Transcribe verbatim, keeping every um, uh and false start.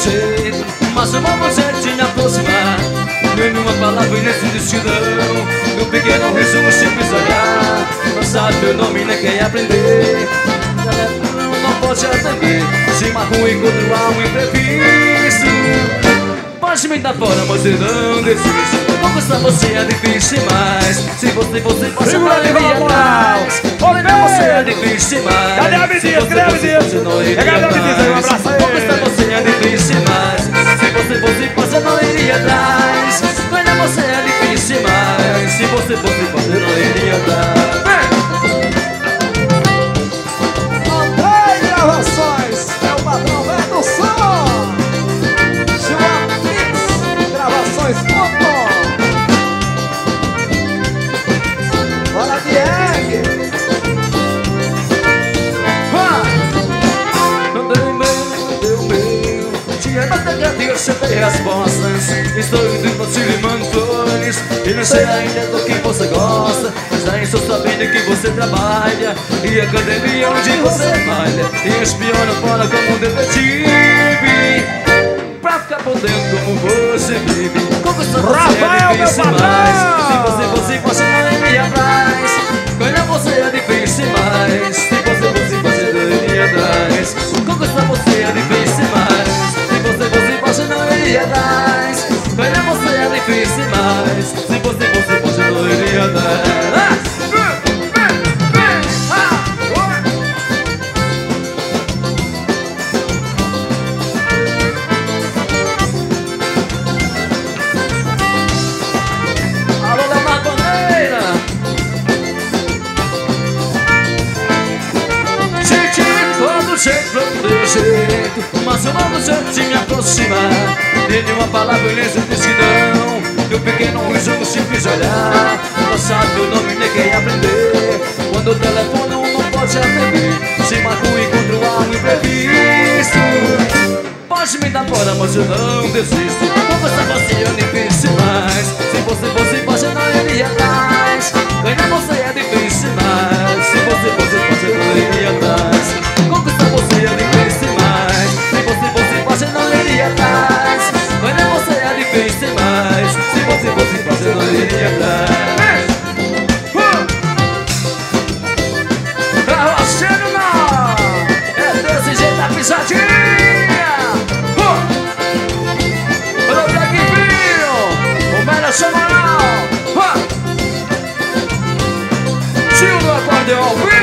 jeito, mas chamou você de me aproximar. Nenhuma palavra nesse destidão, meu pequeno riso, um simples olhar. Não sabe meu nome, nem quer aprender. Não, não pode atender, se marca um encontro há um imprevisto. Pode me dar fora, mas eu não desisto. Conquistar você é difícil demais. Se você, você passa pra mim atrás. Olha, você é difícil demais. Cadê a menina? Cadê a menina? Cadê a menina? Um abraço aí. Conquistar você é difícil demais. Se você, você passa, não iria atrás. Olha, você é difícil demais. Se você, você passa, não iria atrás. Andrei Gravações é o patrão velho do som. Gravações ponto. Bora, Dieg. Não deu e-mail, não deu e-mail. Tinha tanta cabeça, tem respostas. Estou indo pra te limando flores. E não sei ainda do que você gosta, mas já estou sabendo que você trabalha. E a academia onde você malha. E espiona fora como um detetive, pra ficar por dentro como você vive. Conquistar você é difícil demais. Se você fosse, você não iria atrás. Ganhar você é difícil demais. Se você fosse, você não iria atrás. Conquistar você é difícil demais. Se você fosse, você não iria atrás. Ganhar você é difícil demais. Se você fosse, você não iria atrás. Jeito, mas eu não sei te me aproximar. Nenhuma palavra nesse decidão, meu pequeno riso, um simples olhar. Não sabe meu nome, nem quer aprender. Quando o telefone não pode atender, se marca um encontro há um imprevisto. Pode me dar fora, mas eu não desisto. Conversar você é difícil demais. Se você fosse, você não iria atrás. Ganhar você é difícil demais. Se você fosse, você não iria atrás. Conquistar você é difícil demais. Se você fosse, você não iria atrás. Ganhar você é difícil demais. Se você fosse, você não iria atrás. Pra você não é desse jeito a pisadinha. Olha o Black Vinho, o melhor semanal. Tio do acordeão.